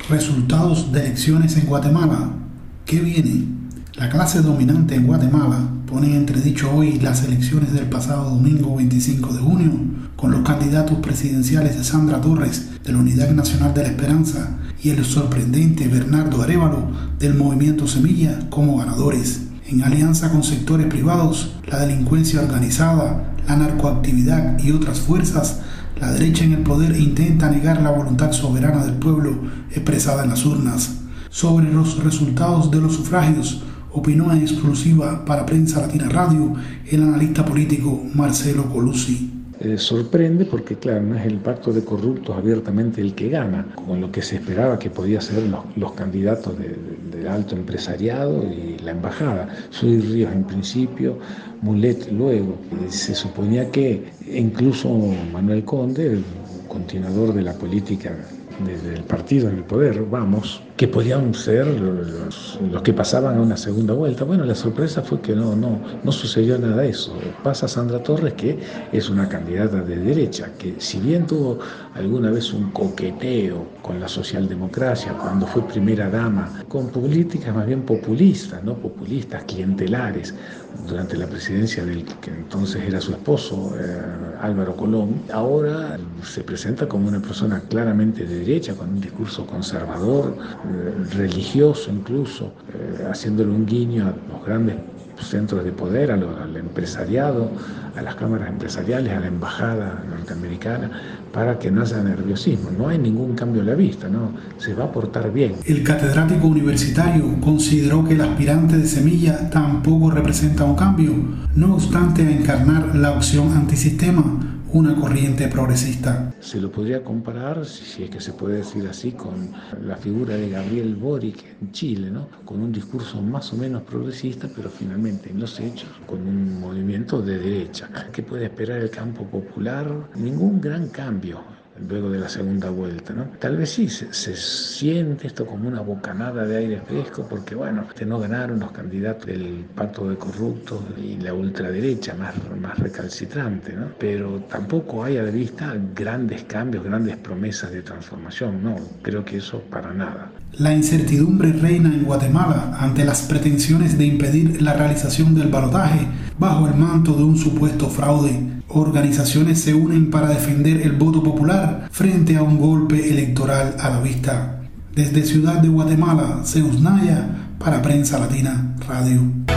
Resultados de elecciones en Guatemala. ¿Qué viene? La clase dominante en Guatemala pone en entredicho hoy las elecciones del pasado domingo 25 de junio, con los candidatos presidenciales de Sandra Torres, de la Unidad Nacional de la Esperanza, y el sorprendente Bernardo Arévalo, del Movimiento Semilla, como ganadores. En alianza con sectores privados, la delincuencia organizada, la narcoactividad y otras fuerzas, la derecha en el poder intenta negar la voluntad soberana del pueblo expresada en las urnas. Sobre los resultados de los sufragios, opinó en exclusiva para Prensa Latina Radio el analista político Marcelo Colucci. Sorprende porque, claro, no es el pacto de corruptos abiertamente el que gana, con lo que se esperaba que podía ser los candidatos del alto empresariado y la embajada. Soy Ríos en principio, Mulet luego. Se suponía que incluso Manuel Conde, el continuador de la política del partido en el poder, Vamos, que podían ser los que pasaban a una segunda vuelta. Bueno, la sorpresa fue que no sucedió nada de eso. Pasa Sandra Torres, que es una candidata de derecha, que si bien tuvo alguna vez un coqueteo con la socialdemocracia cuando fue primera dama, con políticas más bien populistas, no populistas, clientelares, durante la presidencia del que entonces era su esposo, Álvaro Colón, ahora se presenta como una persona claramente de derecha, con un discurso conservador, religioso incluso, haciéndole un guiño a los grandes centros de poder, al empresariado, a las cámaras empresariales, a la embajada norteamericana, para que no haya nerviosismo. No hay ningún cambio a la vista, ¿no? Se va a portar bien. El catedrático universitario consideró que el aspirante de Semilla tampoco representa un cambio, no obstante a encarnar la opción antisistema, una corriente progresista. Se lo podría comparar, si es que se puede decir así, con la figura de Gabriel Boric en Chile, ¿no? Con un discurso más o menos progresista, pero finalmente en los hechos con un movimiento de derecha. ¿Qué puede esperar el campo popular? Ningún gran cambio luego de la segunda vuelta, ¿no? Tal vez sí, se siente esto como una bocanada de aire fresco, porque bueno, no ganaron los candidatos del pacto de corruptos y la ultraderecha más recalcitrante, ¿no? Pero tampoco hay a la vista grandes cambios, grandes promesas de transformación, no, creo que eso para nada. La incertidumbre reina en Guatemala ante las pretensiones de impedir la realización del balotaje bajo el manto de un supuesto fraude. Organizaciones se unen para defender el voto popular frente a un golpe electoral a la vista. Desde Ciudad de Guatemala, Zeus Naya, para Prensa Latina Radio.